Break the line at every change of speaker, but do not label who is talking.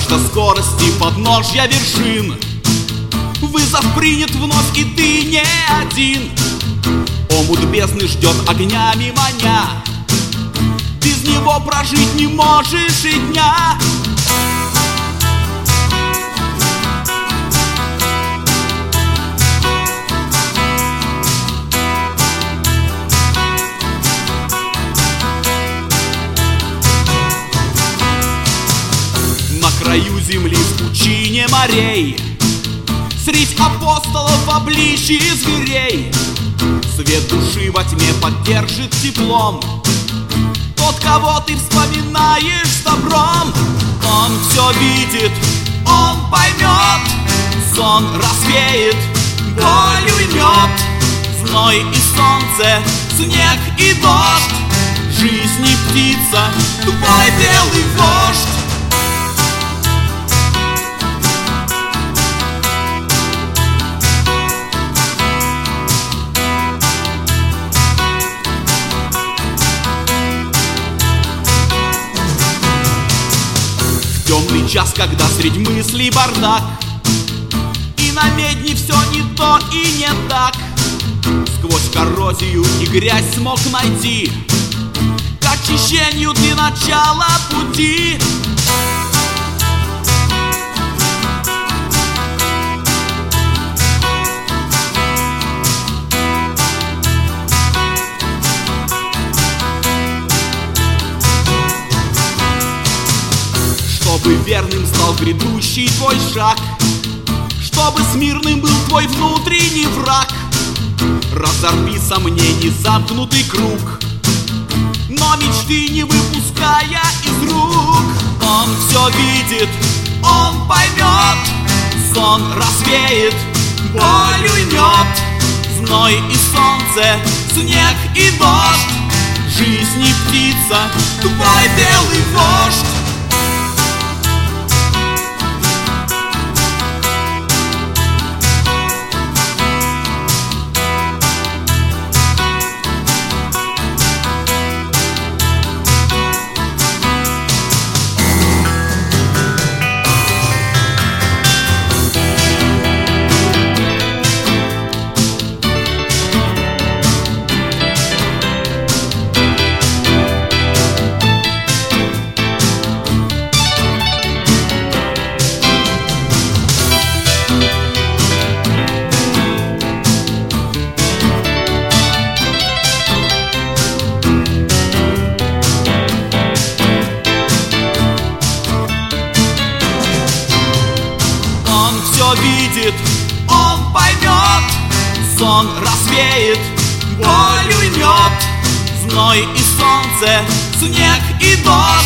Жажда скорости, подножья вершин. Вызов принят вновь, и ты не один. Омут бездны ждет огнями маня. Без него прожить не можешь и дня. На краю земли, в пучине морей, средь апостолов в обличии зверей, свет души во тьме поддержит теплом тот, кого ты вспоминаешь с добром. Он все видит, он поймет, сон развеет, боль уймет. Зной и солнце, снег и дождь, жизнь и птица, твой белый вождь. Темный час, когда средь мыслей бардак, и на медне все не то и не так. Сквозь коррозию и грязь смог найти к очищению ты начала пути. Чтобы верным стал грядущий твой шаг, чтобы смирным был твой внутренний враг. Разорви сомнений замкнутый круг, но мечты не выпуская из рук. Он все видит, он поймет, сон развеет, боль уймет. Зной и солнце, снег и дождь, жизнь и птица, твой белый вождь. Видит, он поймет, сон развеет, боль уймет. Зной и солнце, снег и дождь,